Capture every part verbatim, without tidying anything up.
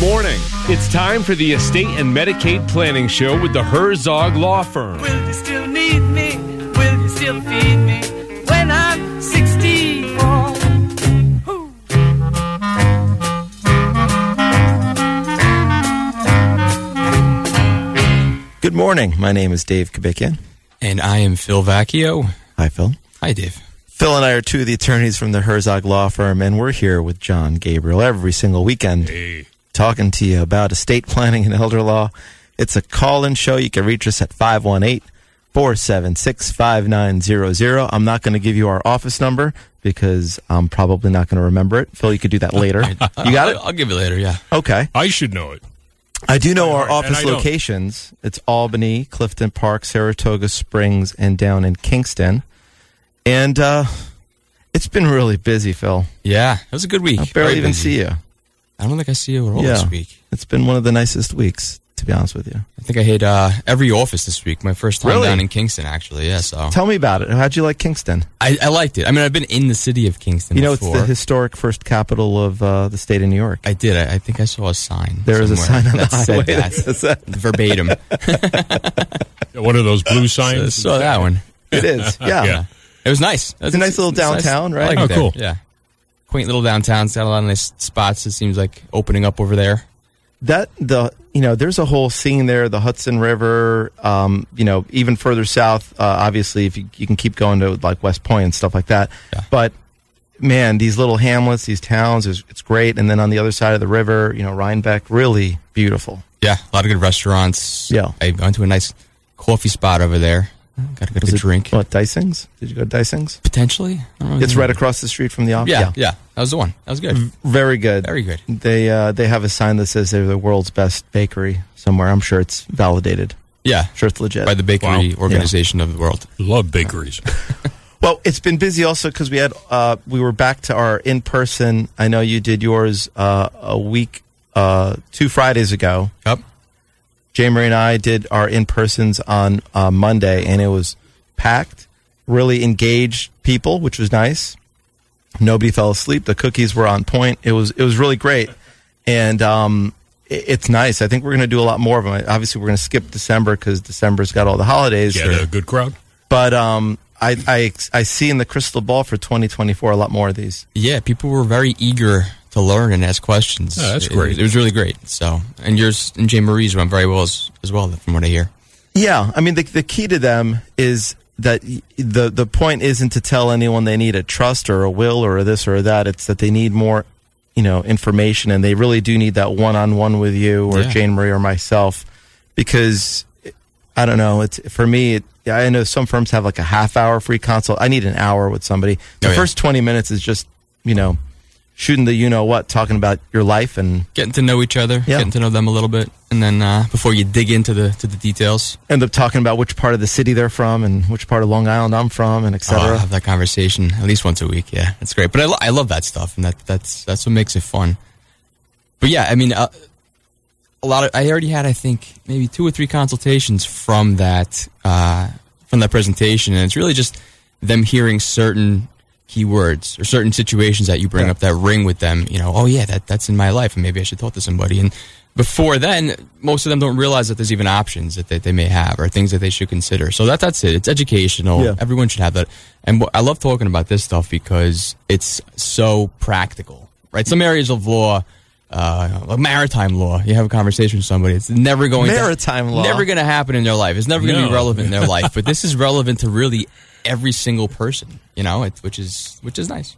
morning. It's time for the Estate and Medicaid Planning Show with the Herzog Law Firm. Will you still need me? Will you still feed me when I'm sixty-four? Ooh. Good morning. My name is Dave Kabikian. And I am Phil Vacchio. Hi, Phil. Hi, Dave. Phil and I are two of the attorneys from the Herzog Law Firm, and we're here with John Gabriel every single weekend Hey. talking to you about estate planning and elder law. It's a call-in show. You can reach us at five one eight, four seven six, five nine zero zero. I'm not going to give you our office number because I'm probably not going to remember it. Phil, you could do that later. You got it? I'll, I'll give it later, yeah. Okay. I should know it. I do know our And office I don't. locations. It's Albany, Clifton Park, Saratoga Springs, and down in Kingston. And uh, it's been really busy, Phil. Yeah, it was a good week. I barely Very even busy. see you. I don't think I see you at all Yeah. this week. It's been one of the nicest weeks, to be honest with you. I think I hit uh, every office this week. My first time Really? down in Kingston, actually. Yeah, so Tell me about it. How'd you like Kingston? I, I liked it. I mean, I've been in the city of Kingston You know, before. it's the historic first capital of uh, the state of New York. I did. I, I think I saw a sign. There is a somewhere sign on the that said highway that that. says that. Verbatim. One of those blue I signs. saw that one. It is, yeah. Yeah. It was nice. It's a nice little downtown, right? I like Oh, it there. cool. Yeah. Quaint little downtown. It's got a lot of nice spots. It seems like opening up over there. That the you know there's a whole scene there, the Hudson River, um, you know, even further south, uh, obviously if you, you can keep going to like West Point and stuff like that. Yeah. But man, these little hamlets, these towns, is it's great. And then on the other side of the river, you know, Rhinebeck, really beautiful. Yeah, a lot of good restaurants. Yeah. I went to a nice coffee spot over there. Got a good, Was good it- drink. What, Dysings? Did you go to Dysings? Potentially. I don't know. It's right across the street from the office. Yeah, yeah, That was the one. That was good. Very good. Very good. They uh, they have a sign that says they're the world's best bakery somewhere. I'm sure it's validated. Yeah. I'm sure it's legit. By the bakery Wow. organization of the world. Love bakeries. Well, it's been busy also because we had uh, we were back to our in person. I know you did yours uh, a week, uh, two Fridays ago. Yep. Jay Marie and I did our in persons on uh, Monday, and it was packed. Really engaged people, which was nice. Nobody fell asleep. The cookies were on point. It was it was really great, and um, it, it's nice. I think we're going to do a lot more of them. Obviously, we're going to skip December because December's got all the holidays. Get a good crowd. But um, I, I I see in the crystal ball for twenty twenty-four a lot more of these. Yeah, people were very eager to learn and ask questions. Oh, that's It- great. It, was really great. So, and yours and Jay Marie's went very well as, as well, from what I hear. Yeah, I mean the the key to them is that y- the the point isn't to tell anyone they need a trust or a will or a this or a that. It's that they need more, you know, information, and they really do need that one on one with you or Yeah. Jane Marie or myself, because I don't know. It's for me. It, I know some firms have like a half hour free consult. I need an hour with somebody. The Oh, yeah. first twenty minutes is just, you know, shooting the you know what, talking about your life and Getting to know each other, Yeah. getting to know them a little bit, and then uh, before you dig into the to the details, end up talking about which part of the city they're from and which part of Long Island I'm from and et oh, I'll cetera. have that conversation at least once a week. Yeah, that's great. But I, lo- I love that stuff, and that that's that's what makes it fun. But yeah, I mean, uh, a lot of I already had, I think, maybe two or three consultations from that uh, from that presentation, and it's really just them hearing certain keywords or certain situations that you bring Yeah. up that ring with them. You know, oh yeah, that that's in my life, and maybe I should talk to somebody. And before then, most of them don't realize that there's even options that they, they may have or things that they should consider. So that that's it. It's educational. Yeah. Everyone should have that. And wh- I love talking about this stuff because it's so practical, right? Some areas of law, uh, like maritime law, you have a conversation with somebody, it's never going Maritime to, law. never going to happen in their life. It's never going to No. be relevant in their life. But this is relevant to really every single person, you know, it, which is which is nice.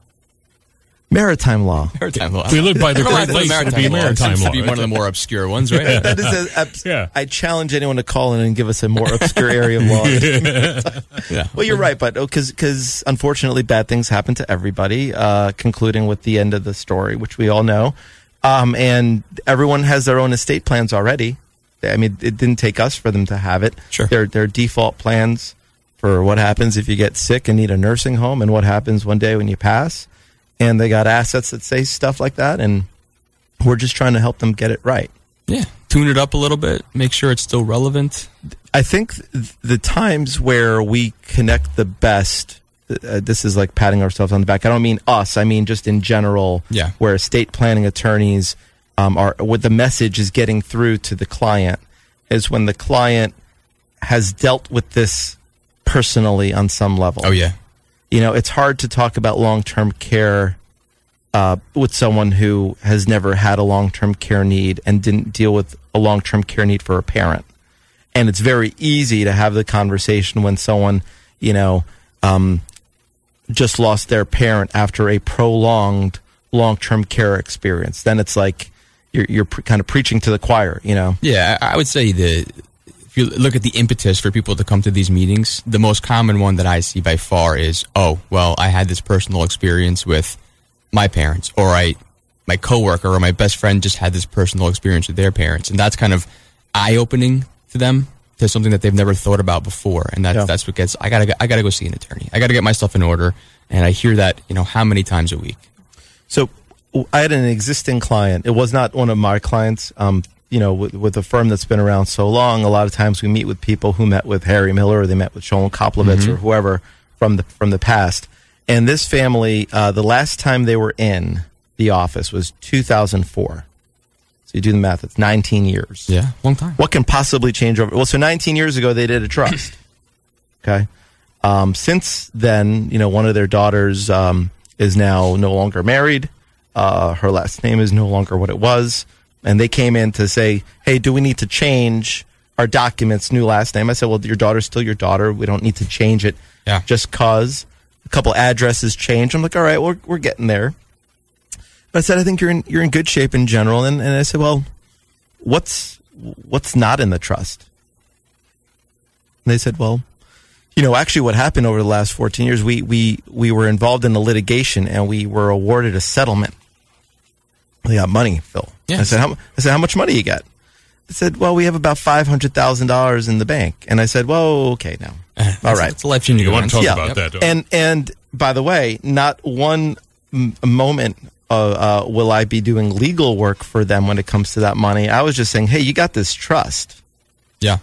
Maritime law. Maritime law. We live by the I don't know why Great I Lakes. said It'd be law. It maritime seems law. to be one of the more obscure ones, right? That is a, abs- Yeah. I challenge anyone to call in and give us a more obscure area of law. Yeah. Well, you're right, but because unfortunately bad things happen to everybody, uh, concluding with the end of the story, which we all know. Um, and everyone has their own estate plans already. I mean, it didn't take us for them to have it. Sure. Their, their default plans for what happens if you get sick and need a nursing home and what happens one day when you pass. And they got assets that say stuff like that, and we're just trying to help them get it right. Yeah. Tune it up a little bit, make sure it's still relevant. I think th- the times where we connect the best, uh, this is like patting ourselves on the back. I don't mean us. I mean just in general, Yeah. where estate planning attorneys um, are what the message is getting through to the client is when the client has dealt with this personally on some level. Oh, yeah. You know, it's hard to talk about long-term care uh, with someone who has never had a long-term care need and didn't deal with a long-term care need for a parent. And it's very easy to have the conversation when someone, you know, um, just lost their parent after a prolonged long-term care experience. Then it's like you're, you're pre- kind of preaching to the choir, you know? Yeah, I I would say the if you look at the impetus for people to come to these meetings, the most common one that I see by far is, oh, well, I had this personal experience with my parents, or I, my coworker or my best friend just had this personal experience with their parents. And that's kind of eye-opening to them, to something that they've never thought about before. And that's, Yeah. that's what gets, I gotta, go- I gotta go see an attorney. I gotta get my stuff in order. And I hear that, you know, how many times a week? So I had an existing client. It was not one of my clients. Um, you know, with, with a firm that's been around so long, a lot of times we meet with people who met with Harry Miller, or they met with Sholem Koplovitz, Mm-hmm. or whoever from the from the past. And this family, uh, the last time they were in the office was two thousand four. So you do the math; it's nineteen years. Yeah, long time. What can possibly change over? Well, so nineteen years ago they did a trust. Okay. Um, since then, you know, one of their daughters um, is now no longer married. Uh, her last name is no longer what it was. And they came in to say, hey, do we need to change our documents, new last name? I said, well, your daughter's still your daughter. We don't need to change it Yeah. just cause a couple addresses change. I'm like, all right, we're, we're getting there. But I said, I think you're in, you're in good shape in general. And, and I said, well, what's, what's not in the trust? And they said, well, you know, actually what happened over the last fourteen years, we, we, we were involved in a litigation and we were awarded a settlement. We got money, Phil. Yes. I said, how, I said, how much money you got? They said, well, we have about five hundred thousand dollars in the bank. And I said, well, okay, now. All right. It's a life changing You want event. to talk Yeah. about Yep. that, don't you? And, and by the way, not one m- moment uh, uh, will I be doing legal work for them when it comes to that money. I was just saying, hey, you got this trust. Yeah.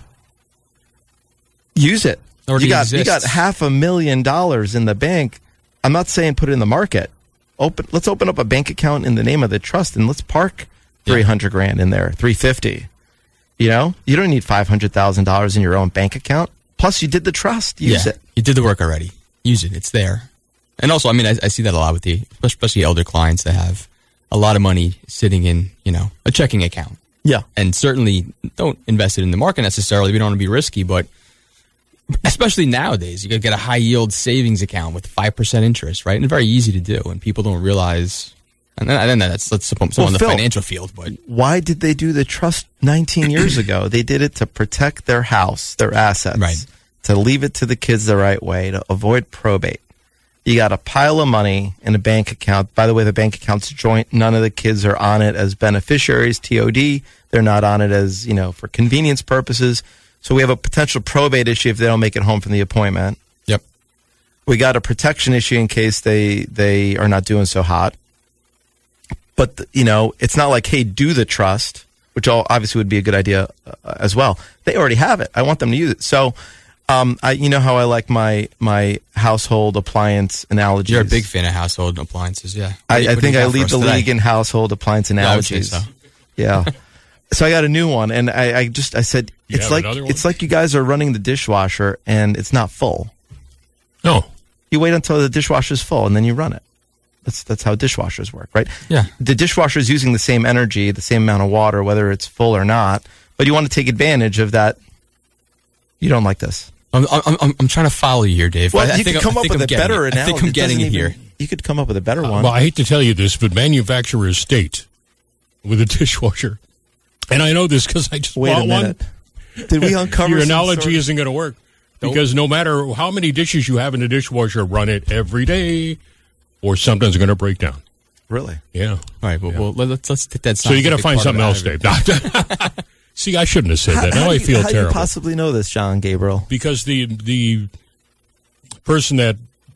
Use it. Already You got, you got exists. half a million dollars in the bank. I'm not saying put it in the market. Open. Let's open up a bank account in the name of the trust and let's park three hundred grand in there, three fifty. You know, you don't need five hundred thousand dollars in your own bank account. Plus, you did the trust. Use yeah. it. You did the work already. Use it. It's there. And also, I mean, I, I see that a lot with the, especially elder clients that have a lot of money sitting in, you know, a checking account. Yeah. And certainly don't invest it in the market necessarily. We don't want to be risky, but especially nowadays, you could get a high yield savings account with five percent interest, right? And it's very easy to do. And people don't realize, and then, and then that's, that's someone Well, in the Phil, financial field, but Why did they do the trust nineteen years ago? They did it to protect their house, their assets, Right. to leave it to the kids the right way, to avoid probate. You got a pile of money in a bank account. By the way, the bank account's joint. None of the kids are on it as beneficiaries, T O D. They're not on it as, you know, for convenience purposes. So we have a potential probate issue if they don't make it home from the appointment. yep. We got a protection issue in case they, they are not doing so hot. But, th- you know, it's not like, hey, do the trust, which all obviously would be a good idea uh, as well. They already have it. I want them to use it. So, um, I, you know how I like my, my household appliance analogies. You're a big fan of household appliances, yeah. I, What do you- I what do think you I got for lead us the today? league in household appliance Yeah, I would say analogies. so. Yeah. So I got a new one, and I, I just I said You it's have like another one? it's like you guys are running the dishwasher and it's not full. No. You wait until the dishwasher's full and then you run it. That's that's how dishwashers work, right? Yeah. The dishwasher's using the same energy, the same amount of water, whether it's full or not. But you want to take advantage of that. You don't like this. I'm, I'm, I'm, I'm trying to follow you here, Dave. Well, I, I you think could come I up think with I'm a getting better it. analogy. I think I'm It getting it doesn't here. even- You could come up with a better one. Well, I hate to tell you this, but manufacturer state with a dishwasher. And I know this because I just Wait bought a one. minute. Did we uncover Your some analogy sort of- isn't going to work because no matter how many dishes you have in the dishwasher, run it every day, or something's going to break down. Really? Yeah. All right, well, well let's let's take that. So you got to scientific find part something of it else, out of it. Dave. See, I shouldn't have said that. Now how I do you- feel how do terrible you possibly know this, John Gabriel? because the the person that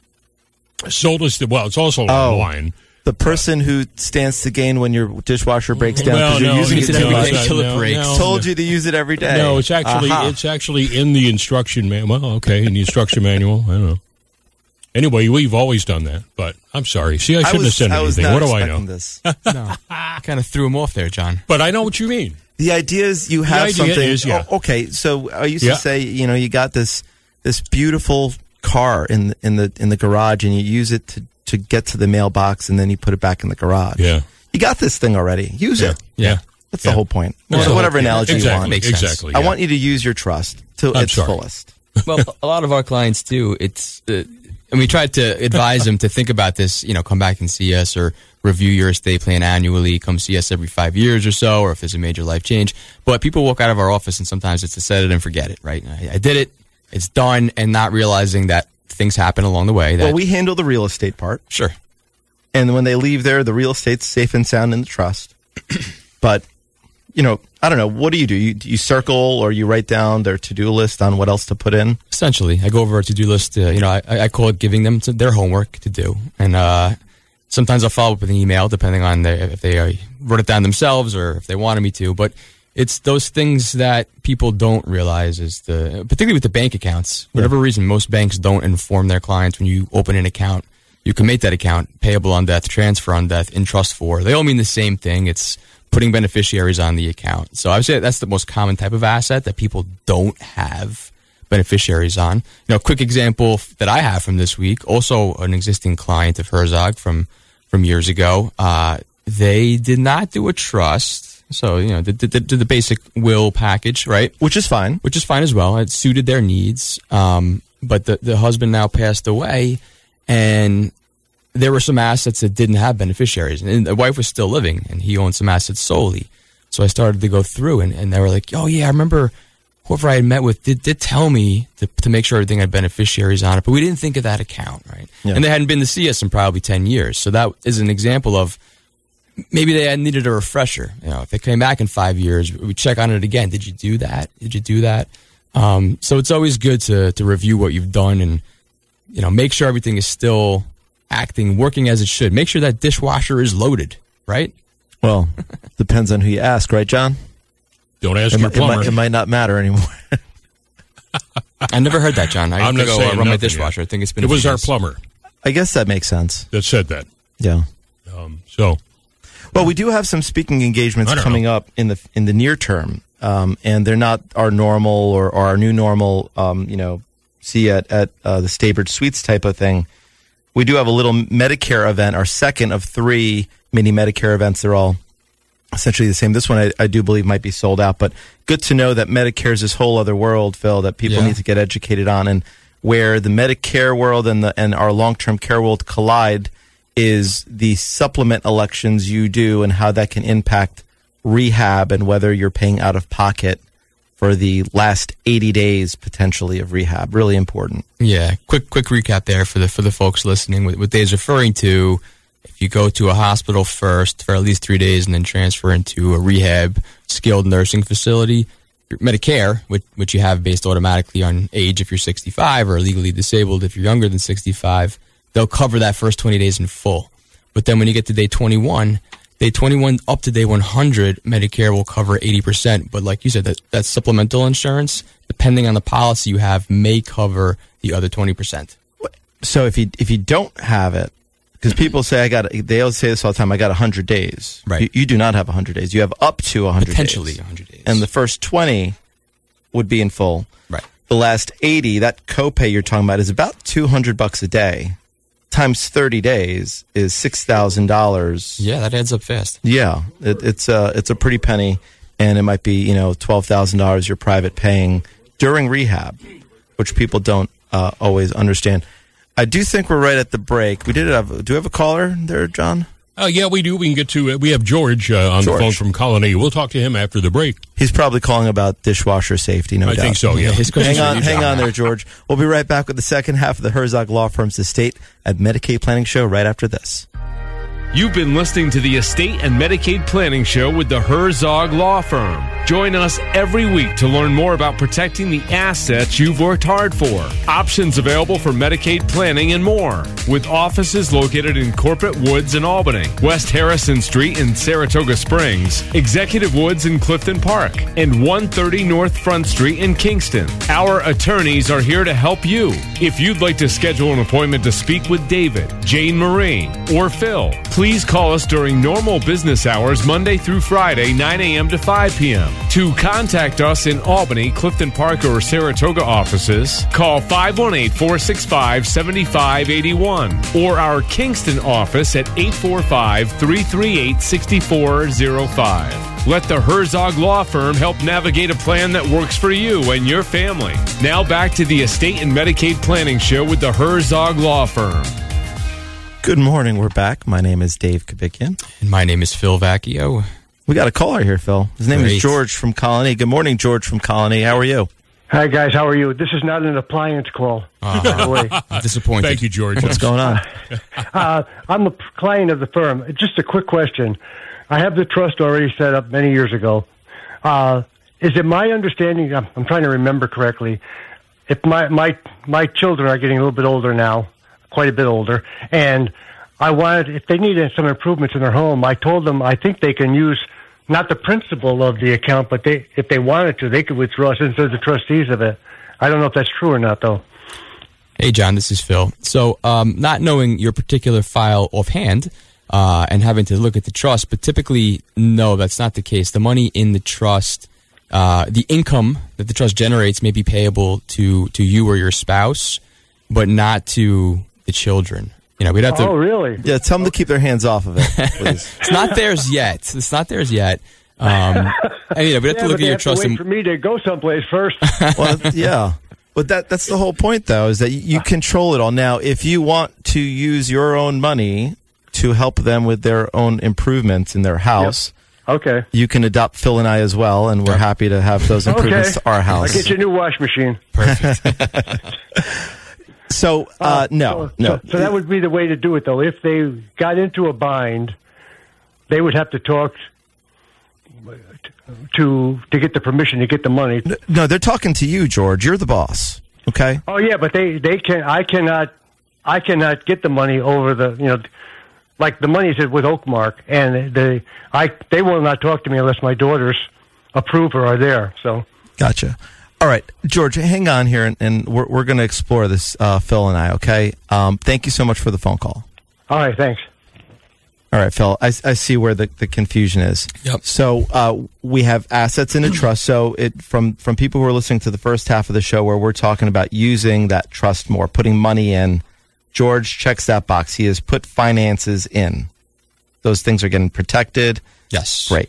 sold us the well, it's also Oh. online. The person who stands to gain when your dishwasher breaks down Well, because you're no, using use it it too every much. day till it breaks. no, Told you to use it every day. No, it's actually Aha. it's actually in the instruction manual. Well, okay, in the instruction manual. I don't know. Anyway, we've always done that, but I'm sorry. See, I shouldn't was, have said I was anything. not What do I know? expecting This. No, kind of threw him off there, John. But I know what you mean. The idea is you have idea something. is, yeah. oh, okay, so I used Yeah. to say, you know, you got this this beautiful car in the, in the in the garage, and you use it to to get to the mailbox, and then you put it back in the garage. Yeah. You got this thing already. Use Yeah. it. Yeah. That's Yeah. the whole point. Yeah. So whatever analogy exactly. you want. Makes sense. Exactly. I yeah. want you to use your trust to I'm its sorry. fullest. Well, a lot of our clients too. It's uh, and we tried to advise them to think about this. You know, come back and see us, or review your estate plan annually. Come see us every five years or so, or if there's a major life change. But people walk out of our office, and sometimes it's to set it and forget it. Right? I, I did it. It's done, and not realizing that things happen along the way. That, Well, we handle the real estate part, sure. and when they leave there, the real estate's safe and sound in the trust. But you know, I don't know. What do you do? You, do you circle or you write down their to-do list on what else to put in? Essentially, I go over a to-do list. Uh, you know, I, I call it giving them to their homework to do, and uh, sometimes I'll follow up with an email, depending on the, if they uh, wrote it down themselves or if they wanted me to. But it's those things that people don't realize is the, particularly with the bank accounts. For whatever reason, most banks don't inform their clients when you open an account. You can make that account payable on death, transfer on death, in trust for. They all mean the same thing. It's putting beneficiaries on the account. So I would say that's the most common type of asset that people don't have beneficiaries on. You know, a quick example that I have from this week, also an existing client of Herzog from, from years ago. Uh, they did not do a trust. So, you know, did, did, did the basic will package, right? Which is fine. Which is fine as well. It suited their needs. Um, but the, the husband now passed away, and there were some assets that didn't have beneficiaries, and the wife was still living, and he owned some assets solely. So I started to go through, and, and they were like, oh, yeah, I remember whoever I had met with did, did tell me to, to make sure everything had beneficiaries on it, but we didn't think of that account, right? Yeah. And they hadn't been to see us in probably ten years. So that is an example of maybe they had needed a refresher. You know, if they came back in five years, we check on it again. Did you do that? Did you do that? Um, so it's always good to to review what you've done and, you know, make sure everything is still acting, working as it should. Make sure that dishwasher is loaded, right? Well, depends on who you ask, right, John? Don't ask It, your might, it, might, plumber. it might not matter anymore. I never heard that, John. I have I'm to not go saying uh, run my nothing dishwasher. yet. I think it's been It a few was our days. plumber I guess that makes sense. that said that. Yeah. Um, so, Well, we do have some speaking engagements I don't coming know. up in the in the near term, um, and they're not our normal or, or our new normal. Um, you know, see at at uh, the Staybridge Suites type of thing. We do have a little Medicare event, our second of three mini Medicare events. They're all essentially the same. This one I, I do believe might be sold out, but good to know that Medicare is this whole other world, Phil, that people Yeah. need to get educated on, and where the Medicare world and the and our long-term care world collide is the supplement elections you do and how that can impact rehab and whether you're paying out of pocket for the last eighty days potentially of rehab. Really important. Yeah, quick quick recap there for the for the folks listening. What, what Dave's referring to, if you go to a hospital first for at least three days and then transfer into a rehab skilled nursing facility, your Medicare, which, which you have based automatically on age if you're sixty-five or legally disabled if you're younger than sixty-five, they'll cover that first twenty days in full. But then when you get to day twenty-one, day twenty-one up to day one hundred, Medicare will cover eighty percent. But like you said, that, that supplemental insurance, depending on the policy you have, may cover the other twenty percent. So if you if you don't have it, because people say I got, they always say this all the time. I got one hundred days. Right. You, you do not have one hundred days. You have up to one hundred Potentially days. one hundred days. And the first twenty would be in full. Right. The last eighty, that copay you're talking about, is about two hundred bucks a day. Times thirty days is six thousand dollars. Yeah, that adds up fast. Yeah, it, it's a it's a pretty penny, and it might be, you know, twelve thousand dollars you're private paying during rehab, which people don't uh, always understand. I do think we're right at the break. We did have. Do we have a caller there, John? uh, yeah, we do. We can get to it. We have George uh, on George. the phone from Colony. We'll talk to him after the break. He's probably calling about dishwasher safety. No I doubt. think so, yeah. his question's Hang for on, you, hang John, on now. there, George. We'll be right back with the second half of the Herzog Law Firm's Estate and Medicaid Planning Show right after this. You've been listening to the Estate and Medicaid Planning Show with the Herzog Law Firm. Join us every week to learn more about protecting the assets you've worked hard for. Options available for Medicaid planning and more. With offices located in Corporate Woods in Albany, West Harrison Street in Saratoga Springs, Executive Woods in Clifton Park, and one thirty North Front Street in Kingston. Our attorneys are here to help you. If you'd like to schedule an appointment to speak with David, Jane Marie, or Phil, please call us during normal business hours Monday through Friday, nine a.m. to five p.m. To contact us in Albany, Clifton Park, or Saratoga offices, call five one eight, four six five, seven five eight one or our Kingston office at eight four five, three three eight, six four zero five. Let the Herzog Law Firm help navigate a plan that works for you and your family. Now back to the Estate and Medicaid Planning Show with the Herzog Law Firm. Good morning. We're back. My name is Dave Kabikian. And my name is Phil Vacchio. We got a caller here, Phil. His name Great. is George from Colony. Good morning, George from Colony. How are you? Hi, guys. How are you? This is not an appliance call. Uh, by the way. I'm disappointed. Thank you, George. What's going on? Uh, I'm a client of the firm. Just a quick question. I have the trust already set up many years ago. Uh, is it my understanding, I'm, I'm trying to remember correctly, if my, my, my children are getting a little bit older now, quite a bit older, and I wanted, if they needed some improvements in their home, I told them I think they can use not the principal of the account, but they, if they wanted to, they could withdraw since they're the trustees of it. I don't know if that's true or not, though. Hey, John, this is Phil. So, um, not knowing your particular file offhand uh, and having to look at the trust, but typically, no, that's not the case. The money in the trust, uh, the income that the trust generates may be payable to, to you or your spouse, but not to the children. You know, we'd have to. Oh, really? Yeah, tell them to keep their hands off of it, please. It's not theirs yet. It's not theirs yet. Um, and, you know, we have Yeah, to look but at they your have to trust. wait And, for me to go someplace first. Well, yeah. But that that's the whole point, though, is that you, you control it all. Now, if you want to use your own money to help them with their own improvements in their house, Okay. you can adopt Phil and I as well, and we're Yep. happy to have those improvements Okay. to our I'll house. get you a new wash machine. So, uh, no, so, no. So, so that would be the way to do it, though. If they got into a bind, they would have to talk to to get the permission to get the money. No, they're talking to you, George. You're the boss, okay? Oh yeah, but they they can. I cannot. I cannot get the money over the you know, like the money is with Oakmark, and they I they will not talk to me unless my daughters approve or are there. So Gotcha. All right, George, hang on here, and, and we're, we're going to explore this, uh, Phil and I, okay? Um, thank you so much for the phone call. all right, thanks. All right, Phil, I, I see where the, the confusion is. Yep. So uh, we have assets in a trust. So it from, from people who are listening to the first half of the show where we're talking about using that trust more, putting money in, George checks that box. He has put finances in. Those things are getting protected. yes. Great.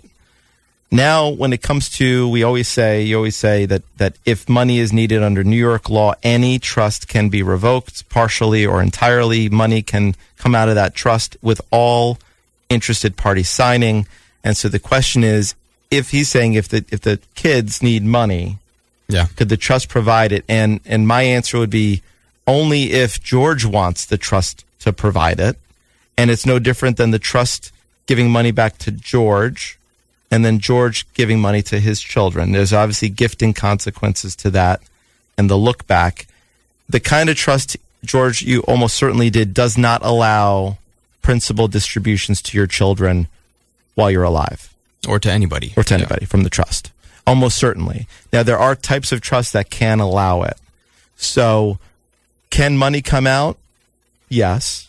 Now, when it comes to, we always say, you always say that, that if money is needed under New York law, any trust can be revoked partially or entirely. Money can come out of that trust with all interested parties signing. And so the question is, if he's saying if the if the kids need money, Yeah. could the trust provide it? And and my answer would be only if George wants the trust to provide it. And it's no different than the trust giving money back to George and then George giving money to his children. There's obviously gifting consequences to that and the look back. The kind of trust, George, you almost certainly did, does not allow principal distributions to your children while you're alive. Or to anybody. Or to Yeah. anybody from the trust. Almost certainly. Now, there are types of trusts that can allow it. So, can money come out? Yes.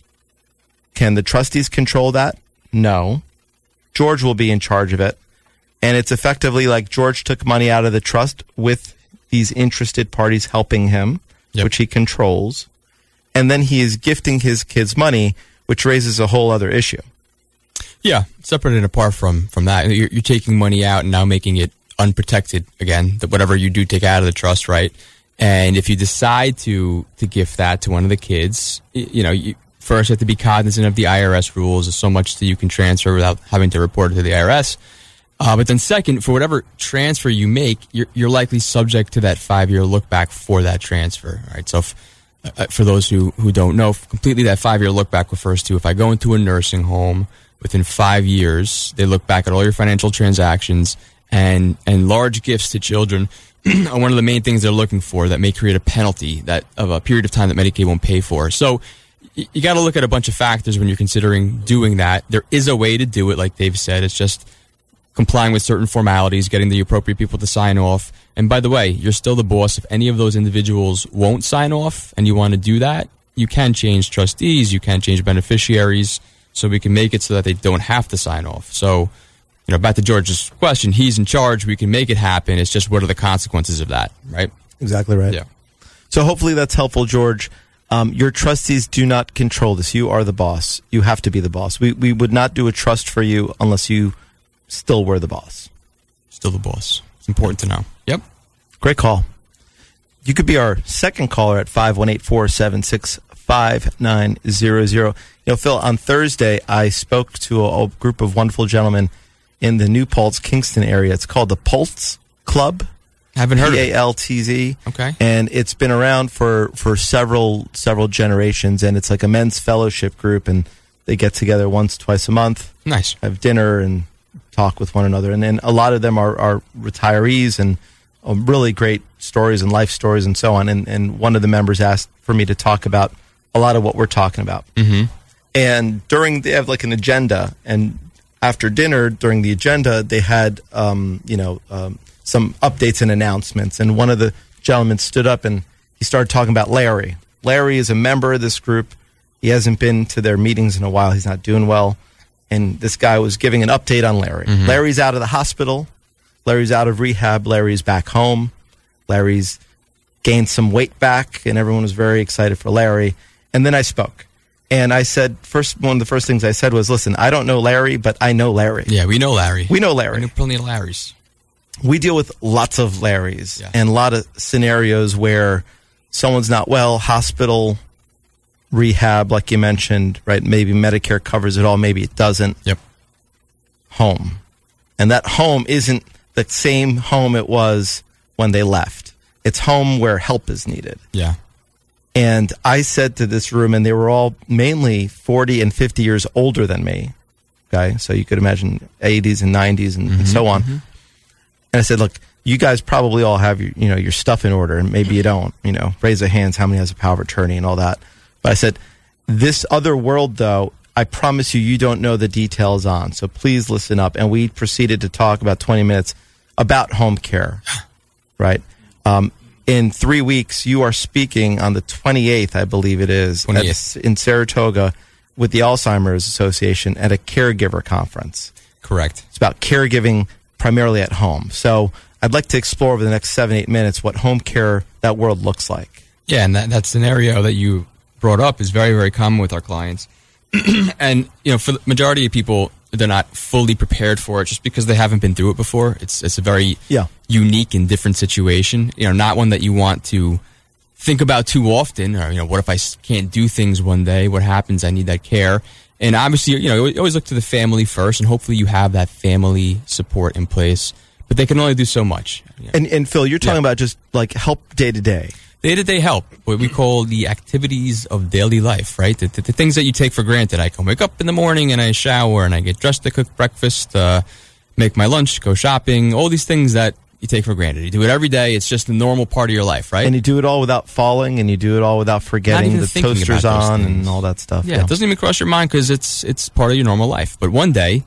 Can the trustees control that? No. George will be in charge of it. And it's effectively like George took money out of the trust with these interested parties helping him, Yep. which he controls. And then he is gifting his kids money, which raises a whole other issue. Yeah, separate and apart from from that, you're, you're taking money out and now making it unprotected again. That whatever you do take out of the trust, right? And if you decide to to gift that to one of the kids, you, you know, you first have to be cognizant of the I R S rules. There's so much that you can transfer without having to report it to the I R S. Uh, but then second, for whatever transfer you make, you're, you're likely subject to that five-year look back for that transfer. All right, so if, uh, for those who, who don't know, completely that five-year look back refers to if I go into a nursing home, within five years, they look back at all your financial transactions, and and large gifts to children are one of the main things they're looking for that may create a penalty that of a period of time that Medicaid won't pay for. So y- you got to look at a bunch of factors when you're considering doing that. There is a way to do it, like Dave said. It's just complying with certain formalities, getting the appropriate people to sign off. And by the way, you're still the boss. If any of those individuals won't sign off and you want to do that, you can change trustees, you can change beneficiaries, so we can make it so that they don't have to sign off. So, you know, back to George's question, he's in charge, we can make it happen. It's just what are the consequences of that, right? Exactly right. Yeah. So hopefully that's helpful, George. Um, your trustees do not control this. You are the boss. You have to be the boss. We we would not do a trust for you unless you still were the boss. Still the boss. It's important to know. Yep. Great call. You could be our second caller at five one eight, four seven six, five nine zero zero. You know, Phil, on Thursday, I spoke to a, a group of wonderful gentlemen in the New Paltz, Kingston area. It's called the Paltz Club. Haven't heard of P it. A L T Z. Okay. And it's been around for, for several several generations, and it's like a men's fellowship group, and they get together once, twice a month. Nice. Have dinner and talk with one another. And then a lot of them are, are retirees and uh, really great stories and life stories and so on. And, and one of the members asked for me to talk about a lot of what we're talking about. Mm-hmm. And during, they have like an agenda, and after dinner, during the agenda, they had, um, you know, um, some updates and announcements. And one of the gentlemen stood up and he started talking about Larry. Larry is a member of this group. He hasn't been to their meetings in a while. He's not doing well. And this guy was giving an update on Larry. Mm-hmm. Larry's out of the hospital. Larry's out of rehab. Larry's back home. Larry's gained some weight back, and everyone was very excited for Larry. And then I spoke. And I said, first, one of the first things I said was, listen, I don't know Larry, but I know Larry. Yeah, we know Larry. We know Larry. We know plenty of Larrys. We deal with lots of Larrys Yeah. and a lot of scenarios where someone's not well, hospital, rehab, like you mentioned, right? Maybe Medicare covers it all, maybe it doesn't. Yep. Home. And that home isn't the same home it was when they left. It's home where help is needed. Yeah. And I said to this room, and they were all mainly forty and fifty years older than me. Okay. So you could imagine eighties and nineties and, mm-hmm, and so on. Mm-hmm. And I said, look, you guys probably all have your, you know, your stuff in order, and maybe you don't, you know, raise your hands, how many has a power of attorney and all that. But I said, this other world, though, I promise you, you don't know the details on. So please listen up. And we proceeded to talk about twenty minutes about home care, right? Um, in three weeks, you are speaking on the twenty-eighth, I believe it is, at, in Saratoga with the Alzheimer's Association at a caregiver conference. Correct. It's about caregiving primarily at home. So I'd like to explore over the next seven, eight minutes what home care, that world looks like. Yeah, and that, that scenario that you brought up is very, very common with our clients. And, you know, for the majority of people, they're not fully prepared for it just because they haven't been through it before. It's it's a very yeah. unique and different situation. You know, not one that you want to think about too often. Or, you know, what if I can't do things one day? What happens? I need that care. And obviously, you know, you always look to the family first, and hopefully you have that family support in place. But they can only do so much. You know. And, and Phil, you're talking Yeah. about just like help day to day. Day-to-day help, what we call the activities of daily life, right? The, the, the things that you take for granted. I can wake up in the morning and I shower and I get dressed to cook breakfast, uh, make my lunch, go shopping, all these things that you take for granted. You do it every day. It's just a normal part of your life, right? And you do it all without falling, and you do it all without forgetting even the thinking toasters about those on things. and all that stuff. Yeah, it doesn't even cross your mind because it's, it's part of your normal life. But one day,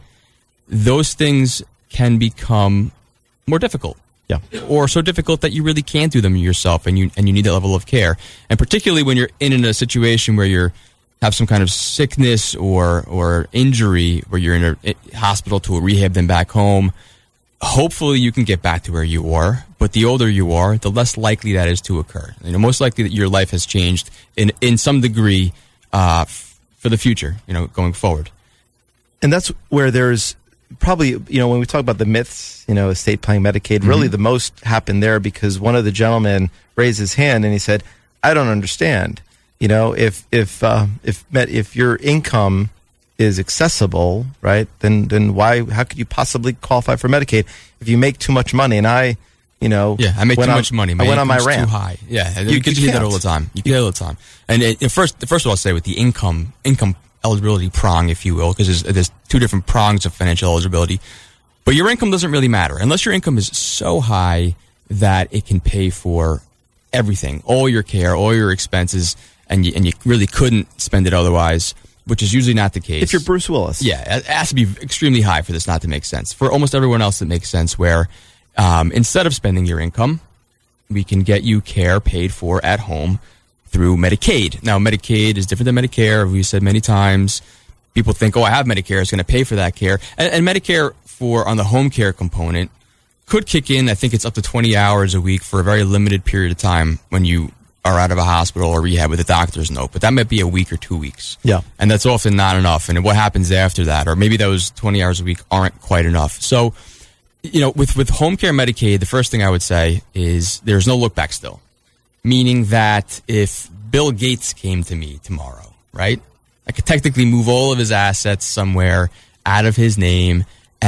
those things can become more difficult. Yeah. Or so difficult that you really can't do them yourself, and you and you need that level of care. And particularly when you're in, in a situation where you're have some kind of sickness or or injury, where you're in a hospital to a rehab, then back home. Hopefully you can get back to where you are, but the older you are, the less likely that is to occur. You know, most likely that your life has changed in in some degree uh, f- for the future. You know, going forward. And that's where there's probably, you know, when we talk about the myths, you know, estate planning, Medicaid, mm-hmm. really the most happened there because one of the gentlemen raised his hand and he said, I don't understand. You know, if if uh, if if your income is accessible, right, then then why, how could you possibly qualify for Medicaid if you make too much money? And I, you know, yeah, I make too on, much money. My I went on my income's rant. Too high. Yeah, you, you, you can you hear that can't. all the time. You can hear it all the time. And it, it first, first of all, I'll say with the income income eligibility prong, if you will, because there's, there's two different prongs of financial eligibility. But your income doesn't really matter unless your income is so high that it can pay for everything, all your care, all your expenses, and you, and you really couldn't spend it otherwise, which is usually not the case. If you're Bruce Willis. Yeah, it has to be extremely high for this not to make sense. For almost everyone else, it makes sense where um, instead of spending your income, we can get you care paid for at home through Medicaid. Now, Medicaid is different than Medicare. We said many times, people think, oh, I have Medicare, it's going to pay for that care. And, and Medicare for on the home care component could kick in. I think it's up to twenty hours a week for a very limited period of time when you are out of a hospital or rehab with a doctor's note. But that might be a week or two weeks. Yeah. And that's often not enough. And what happens after that? Or maybe those twenty hours a week aren't quite enough. So, you know, with, with home care Medicaid, the first thing I would say is there's no look back still. Meaning that if Bill Gates came to me tomorrow, right, I could technically move all of his assets somewhere out of his name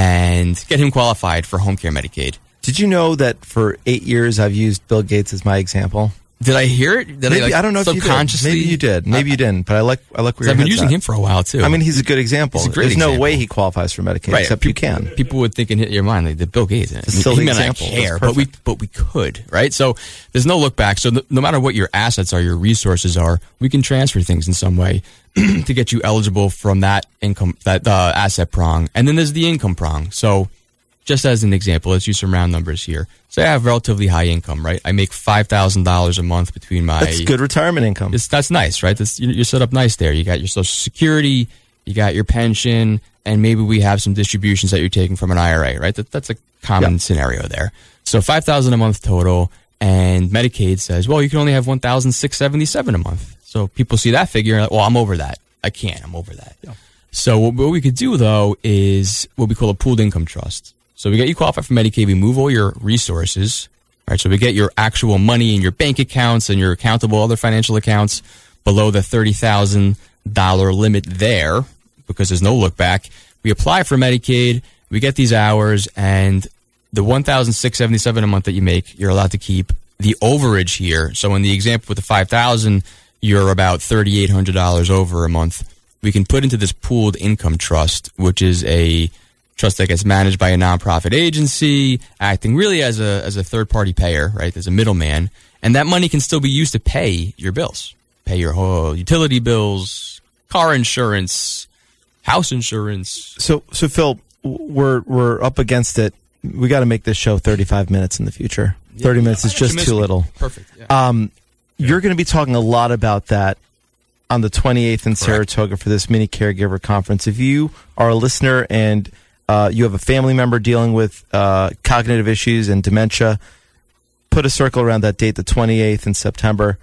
and get him qualified for home care Medicaid. Did you know that for eight years I've used Bill Gates as my example? Did I hear it? Did Maybe, I, like, I don't know if you did. subconsciously? Maybe you did. Maybe you didn't. But I like I like where your I've been head's using at. him for a while too. I mean, he's a good example. He's a great There's no example. way he qualifies for Medicaid, Right. except you can. People would think and hit your mind like the Bill Gates. a silly he may not example. care, That's but we perfect. but we could, right? So there's no look back. So no, no matter what your assets are, your resources are, we can transfer things in some way to get you eligible from that income, that uh, asset prong. And then there's the income prong. So just as an example, let's use some round numbers here. Say I have relatively high income, right? I make five thousand dollars a month between my... That's good retirement income. It's, that's nice, right? That's, you're set up nice there. You got your Social Security, you got your pension, and maybe we have some distributions that you're taking from an I R A, right? That, that's a common Yeah. scenario there. So five thousand dollars a month total, and Medicaid says, well, you can only have one thousand six hundred seventy-seven dollars a month. So people see that figure and like, well, I'm over that. I can't. I'm over that. Yeah. So what, what we could do, though, is what we call a pooled income trust. So we get you qualified for Medicaid. We move all your resources, right? So we get your actual money in your bank accounts and your accountable other financial accounts below the thirty thousand dollars limit there because there's no look back. We apply for Medicaid. We get these hours, and the one thousand six hundred seventy-seven dollars a month that you make, you're allowed to keep. The overage here, so in the example with the five thousand dollars, you're about three thousand eight hundred dollars over a month. We can put into this pooled income trust, which is a trust that gets managed by a nonprofit agency, acting really as a as a third-party payer, right, as a middleman. And that money can still be used to pay your bills, pay your whole utility bills, car insurance, house insurance. So, so Phil, we're we're up against it. We got to make this show thirty-five minutes in the future. thirty minutes is just too little. Perfect. Yeah. Um, You're going to be talking a lot about that on the twenty-eighth in Correct. Saratoga for this mini caregiver conference. If you are a listener and uh, you have a family member dealing with uh, cognitive issues and dementia, put a circle around that date, the twenty-eighth in September.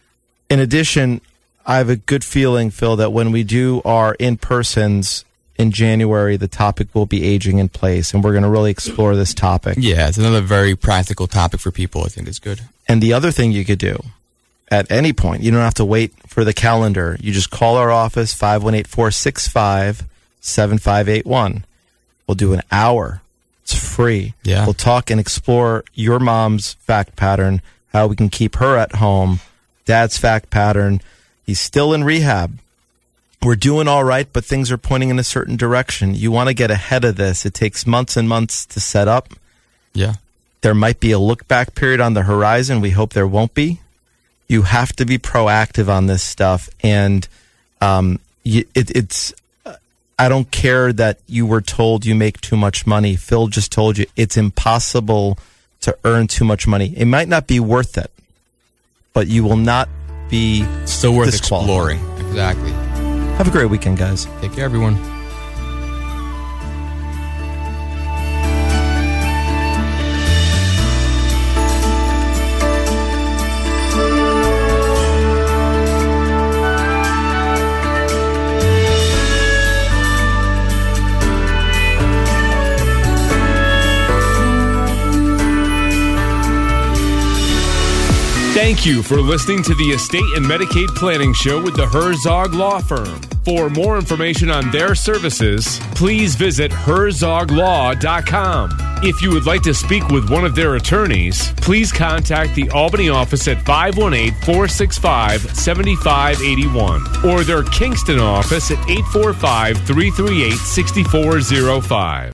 In addition, I have a good feeling, Phil, that when we do our in-persons in January, the topic will be aging in place, and we're going to really explore this topic. Yeah, it's another very practical topic for people. I think it's good. And the other thing you could do at any point, you don't have to wait for the calendar. You just call our office, five one eight, four six five, seven five eight one. We'll do an hour. It's free. Yeah. We'll talk and explore your mom's fact pattern, how we can keep her at home, dad's fact pattern. He's still in rehab. We're doing all right, but things are pointing in a certain direction. You want to get ahead of this. It takes months and months to set up. Yeah. There might be a look-back period on the horizon. We hope there won't be. You have to be proactive on this stuff, and um, you, it, it's. Uh, I don't care that you were told you make too much money. Phil just told you it's impossible to earn too much money. It might not be worth it, but you will not be It's still worth disqualified. exploring. Exactly. Have a great weekend, guys. Take care, everyone. Thank you for listening to the Estate and Medicaid Planning Show with the Herzog Law Firm. For more information on their services, please visit herzog law dot com. If you would like to speak with one of their attorneys, please contact the Albany office at five one eight, four six five, seven five eight one or their Kingston office at eight four five, three three eight, six four zero five.